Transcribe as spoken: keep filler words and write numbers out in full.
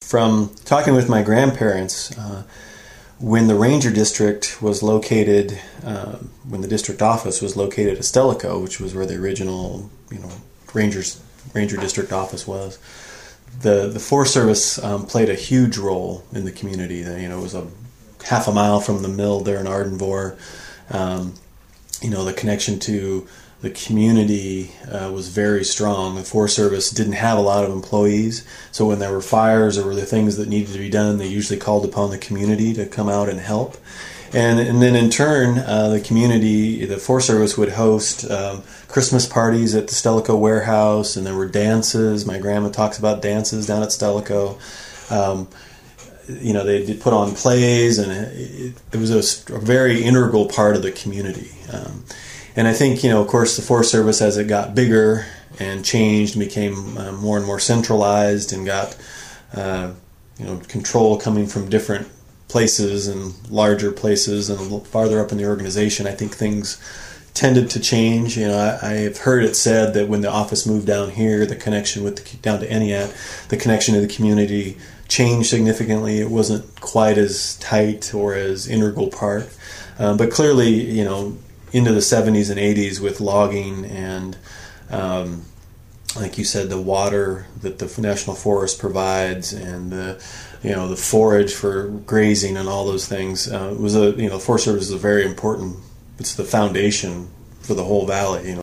from talking with my grandparents, uh, when the ranger district was located, uh, when the district office was located at Stellico, which was where the original, you know, rangers ranger district office was, the the Forest Service um, played a huge role in the community. You know, it was a half a mile from the mill there in Ardenvor. Um, you know, the connection to the community uh, was very strong. The Forest Service didn't have a lot of employees, so when there were fires or were there things that needed to be done, they usually called upon the community to come out and help. And and then in turn, uh, the community, the Forest Service would host um, Christmas parties at the Stellico warehouse, and there were dances. My grandma talks about dances down at Stellico. Um, you know, they did put on plays, and it, it was a, a very integral part of the community. Um, And I think, you know, of course, the Forest Service, as it got bigger and changed and became uh, more and more centralized and got, uh, you know, control coming from different places and larger places and a little farther up in the organization, I think things tended to change. You know, I, I have heard it said that when the office moved down here, the connection with the, down to Entiat, the connection to the community changed significantly. It wasn't quite as tight or as integral part. Um, but clearly, you know, into the seventies and eighties with logging and, um, like you said, the water that the National Forest provides and the, you know, the forage for grazing and all those things, uh, was a, you know, Forest Service is a very important, it's the foundation for the whole valley, you know.